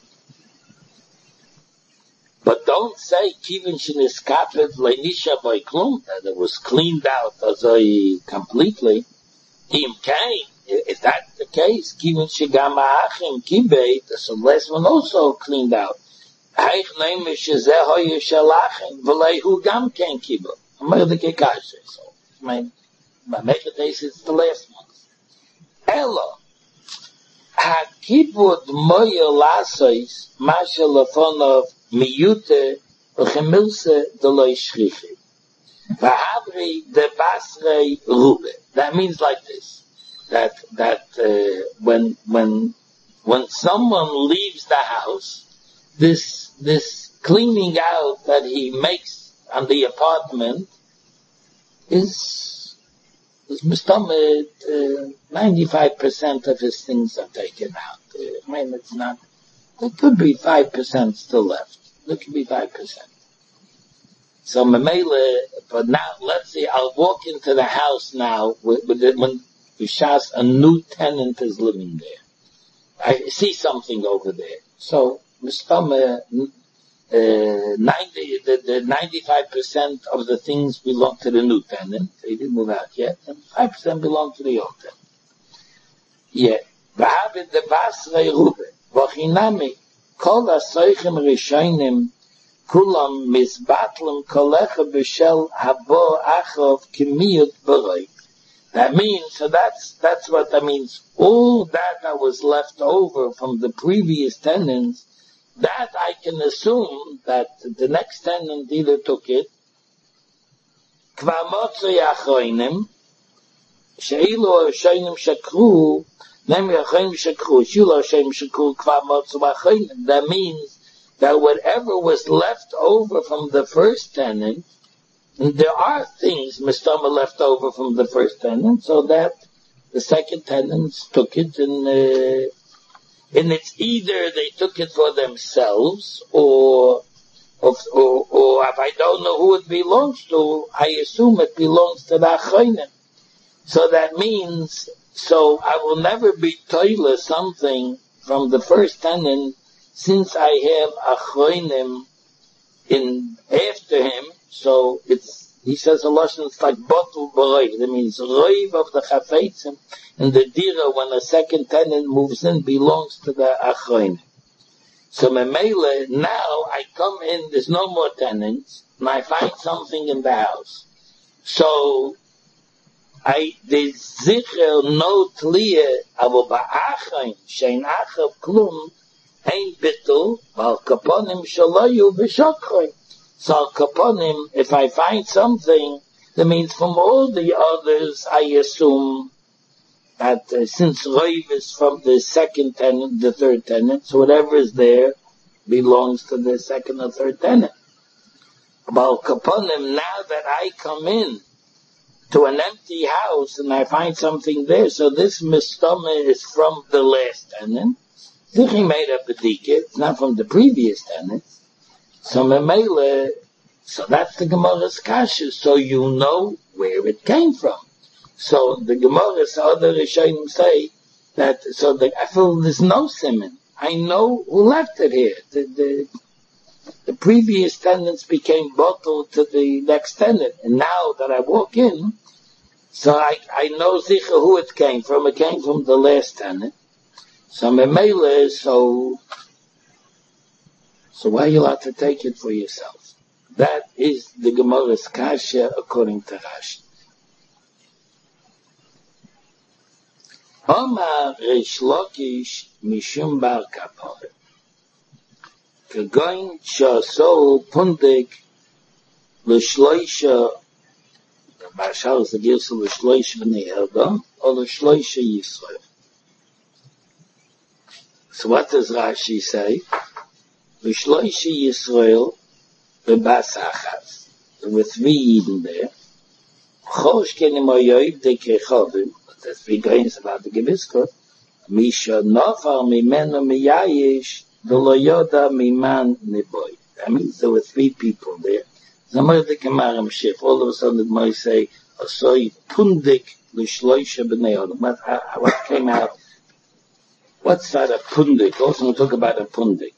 But don't say Kivin Shiniskafet Leinisha Vaiklum, that it was cleaned out as a completely. Kim Kain, if that's the case, Kivin Shigama Achim Kibbe, the last one also cleaned out. Haich Neimish Zehoye Shalachim, Valehu Gam Kain Kibbe. Amar the Kekash. So, I mean, by Mechates, it's the last one. Elo, HaKibud Moya Lasois, Masha Lafonov, Miyute, Uchemilse, Deloi Shrichi. Vahavri de Basrei Rube. That means like this. That, that, uh, when, when, when someone leaves the house, this, this cleaning out that he makes on the apartment is, is Mustamed, uh, ninety-five percent of his things are taken out. Uh, I mean, it's not, there could be five percent still left. There could be five percent. So, Mamela, but now, let's see, I'll walk into the house now with, with the, when Bishas, a new tenant is living there. I see something over there. So, Mustama, uh, ninety, the, the ninety-five percent of the things belong to the new tenant. They didn't move out yet. And five percent belong to the old tenant. Yeah. V'habit de basrei rube. V'chinami. Kol ha-soichem rishonim kulam misbatlem kolecha b'shel habo achov kimiyut b'roi. That means, so that's, that's what that means. All that that was left over from the previous tenants, that I can assume that the next tenant either took it, kvar motzei achronim, she'ilu ha'rishonim shakru, that means that whatever was left over from the first tenant, and there are things Mistama left over from the first tenant, so that the second tenants took it, and uh, and it's either they took it for themselves, or, or or or if I don't know who it belongs to, I assume it belongs to the Achronim. So that means. So I will never be toilet something from the first tenant since I have Achronim in after him. So it's, he says a lashon, it's like bottle b'roiv. That means roiv of the chafetzim, and the dira when a second tenant moves in belongs to the Achronim. So memele, now I come in, there's no more tenants, and I find something in the house. So I, the zicher no tliye, avo ba'achim, shein achav klum, ein bitul, val kaponim shaloyu b'shokroy. So kaponim, if I find something, that means from all the others, I assume that uh, since roiv is from the second tenant, the third tenant, so whatever is there belongs to the second or third tenant. Val kaponim, now that I come in to an empty house and I find something there, so this mistama is from the last tenant. He made up a dika, it's not from the previous tenant. So memele, So that's the Gemara's kasha, so you know where it came from. So the Gemara's other Rishonim say that, so the, I feel there's no simon. I know who left it here. The, the, the previous tenants became bottled to the next tenant, and now that I walk in, so I, I know sicher who it came from. It came from the last tenant. So Memele, so, so why are you allowed to take it for yourself? That is the Gemara's kasha according to Rashi. Omar Reish Lakish Mishum Bar Kapor. Kagoin Shasol Pundik L'Shloisha, the Marshal is the Gilsa L'Shloisha B'nei Erdom, or L'Shloisha Yisrael. So what does Rashi say? L'Shloisha Yisrael B'Bas Achaz. There were three Yidden there. Chosh Kenim Oyoiv De Kechovim. There's three guys about the Gebiskot. Misha Nofar Mimeno Miyayish V'lo Yoda Miman Niboy. That means there were three people there. Zamar the Kamarim Shif. All of a sudden it might say, Asoi Pundik L'Shloisha B'nei Odom. What, what came out? What's that a Pundik? Also we talk about a Pundik.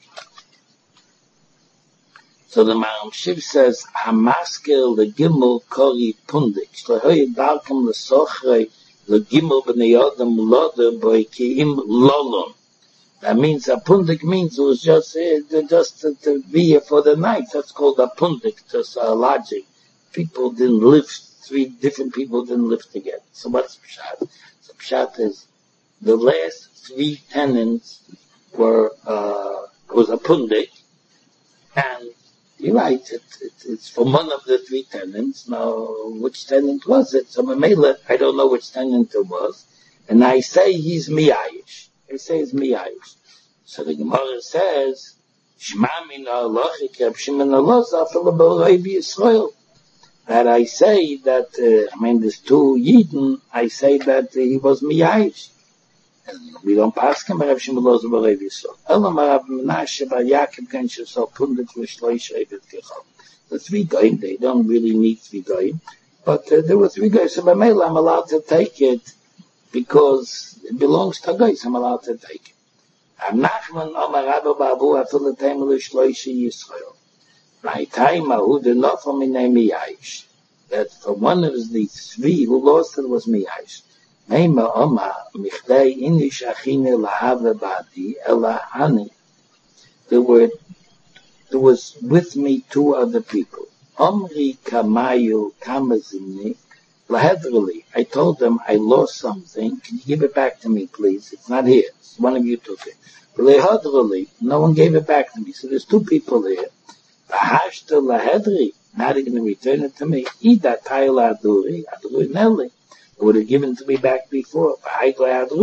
So the Maram Shif says, Hamaskel the Gimel Kori Pundik. Shlohoy Dalkem L'Sochrei L'Gimel B'nei Odom L'Odom Boikiim Lolon. That means a pundik means it was just uh, just to, to be here for the night. That's called a pundik, just a lodging. People didn't live, three different people didn't live together. So what's pshat? So pshat is the last three tenants were uh was a pundik, and you're right, it, it, it's from one of the three tenants. Now, which tenant was it? So Mamela, I don't know which tenant it was, and I say he's miyayish. I say it's miyayish. So the Gemara says, Shema min ha'alachi k'Reb Shimon Elazar afilu b'Reiv Yisrael. That I say that, uh, I mean, there's two Yidden, I say that uh, he was miyayish. And we don't pass him Reb Shimon Elazar b'Reiv Yisrael. Elam Rav Menashe bar Yaakov ken shesol pundik v'shloish Eivet Kechol. The three goyim, they don't really need three goyim, but uh, there were three goyim. So by mail, I'm allowed to take it because it belongs to goyim. I'm allowed to take it. Am Nachman Omar Rabba Babu afilu teim l'shloish Yisrael. My time who did not for me name miyayish. That for one of these three who lost it was miyayish. Meima Omar Michdei Inish Achine Lahave Badi Elahani. There were, there was with me two other people. Omri Kamayu Kamazini Lahedrili. I told them I lost something. Can you give it back to me, please? It's not here. One of you took it. Lahedrili. No one gave it back to me. So there's two people here. Bahashta Lahedri. Not going to return it to me. Ida Taila Aduri. Aduri Nelly. It would have given to me back before. Now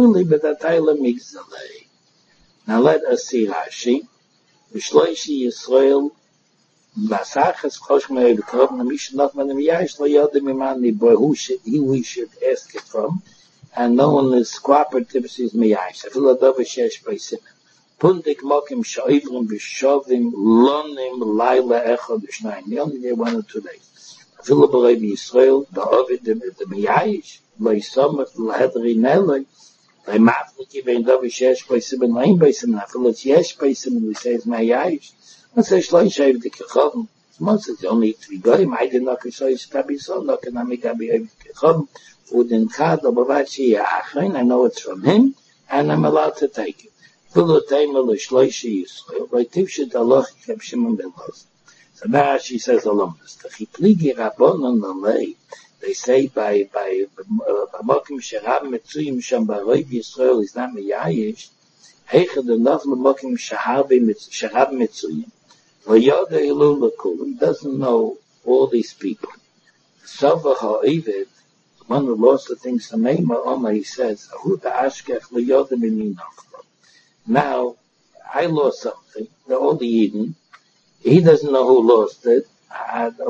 let us see Rashi. V'shloishi Yisrael Basachas Chosh Me'ed Korb Namish Not Manim Yash Lo Yodim Imani Boy who should he we should ask it from, and no one is cooperative says Miyash. Afil Adov Shesh Beisim Pundik Mokim Shoivrim B'Shovim Lonim Laila Echad B'Shnayim. They only there one or two days. Afil B'Reiv Yisrael Ba'ovid the Miyash. Loi Somach Lahedri Neloi. Loi Mafniki Vein Dovi Shesh Beisim and Lein Beisim. Afil it's Yesh Beisim and we say it's Miyash. I say Shloish Eiv the Kechovim. Most of the only three goyim. I did not say Shtabi So. Not can I make Abi Eiv the Kechovim. Udin Chad Obavachi Ya'achrein. I know it's from him, and I'm allowed to take it. Filu Teimel Shloishi Yisrael. Loi Tivshit Aloch Reb Shimon ben Elazar. So now she says alumnus. The Chipligi Rabbonon Lalei. They say by by Mokim Sherab Mitzuyim Sham B'Reiv Yisrael is not Miyayish. Heichad enough Mokim Sherab Mitzuyim. V'Yoda Ilu L'Kul. He doesn't know all these people. Sova Ha'Ived, one who lost the things to name Omar, he says, Ahu Ta'ashkech L'Yoda Mininachlo. Now, I lost something. They're all the Eden. He doesn't know who lost it. So by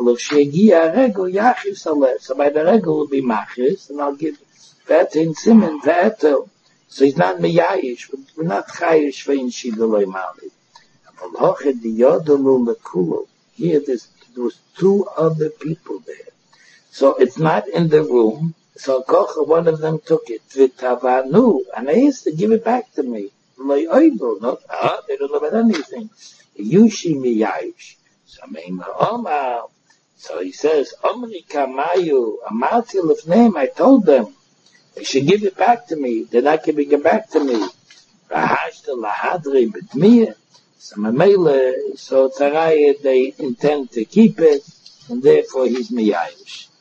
the regel will be machis, and I'll give that in Simon, that, so he's not miyayish, but we're not chayish vein shidoloi mali. Here this, there was two other people there. So it's not in the room. So Kocha, one of them took it. V'tavanu, and they used to give it back to me. Lo'oidu, not, ah, they don't know about anything. Yushi miyayish. So Omar. So he says, Omri kamayu, amarti lefneim, I told them, they should give it back to me. They're not giving it back to me. Rahashta lahadri b'tmiyah. So Mamela, so Tzaraya, they intend to keep it, and therefore he's miyayish.